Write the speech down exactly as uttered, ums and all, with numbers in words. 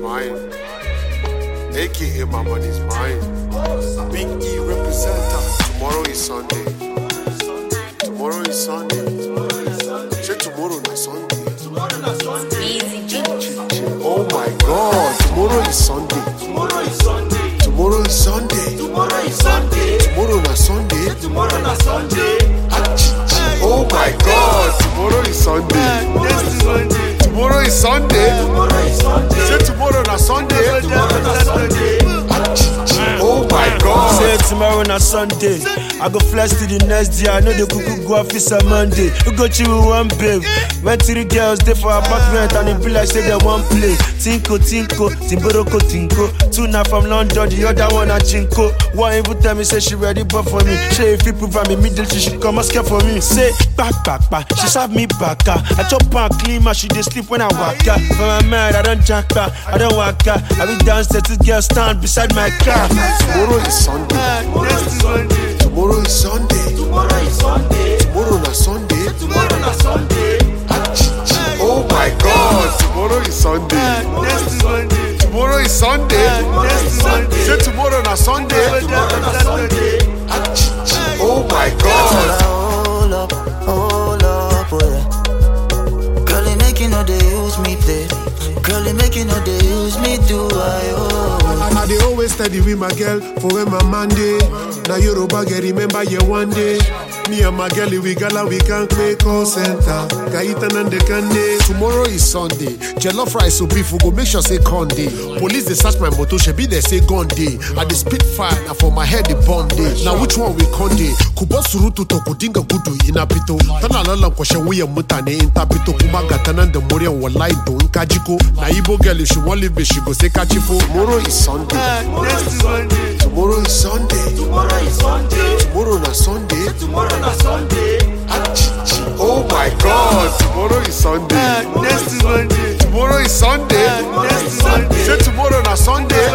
mine. A K A my money's mine. Big E representer. Tomorrow is Sunday. Tomorrow is Sunday. Say tomorrow na Sunday. Oh my God. Tomorrow is Sunday. Tomorrow is Sunday. Tomorrow is Sunday. Tomorrow is Sunday. Tomorrow na Sunday. Tomorrow na Sunday. Oh my God. Tomorrow is Sunday. Tomorrow is Sunday. Tomorrow is Sunday. Say tomorrow na Sunday. Tomorrow na Sunday. Oh my God. Say tomorrow na Sunday. I go flex to the next day. I know the cuckoo go office on Monday. We go chill with one babe. When three girls they for apartment and it be like say they one play. Tinko, tinko, timboroko, tinko. Two now from London, the other one a chinko. One even tell me say she ready but for me. Say if you prove I'm in middle, she should come ask her for me. Say back, back, back. She serve me back. I chop and clean, my she dey sleep when I walk her. For my mind, I don't jack back, I don't walk her. I be downstairs, this girl stand beside my car. Tomorrow is Sunday. Tomorrow is Sunday. Tomorrow is Sunday. Tomorrow na Sunday. Tomorrow na Sunday. Oh my God. Tomorrow is Sunday. Tomorrow is Sunday. Say tomorrow na Sunday. Tomorrow na Sunday. Oh my God. Hold up, hold up, oh yeah. Girl, you make you know they use me play. Girl, you make you know they use me do I oh. I dey always steady with my girl for when my man day. Now Yoruba girl remember you one day. Me and my girl we gala we can't play call center. Kaitan and the Kande. Tomorrow is Sunday. Jollof rice so beef we go make sure say Conde. Police they search my motor she be they say gun day. I dey spit fire now for my head the bomb day. Now which one we Conde? Kubo surutu to kudinga gudu inapito. Tana lala kwashe we mutane intapito. Kumaga tanan the moria walai do nkajiko. Na Igbo girl if she won't leave me she go say kachifo. Tomorrow is Sunday. Tomorrow is Sunday. Tomorrow is Sunday. Tomorrow na Sunday. Tomorrow na Sunday. Oh my God. Tomorrow is Sunday. Tomorrow is Sunday. Say tomorrow na Sunday.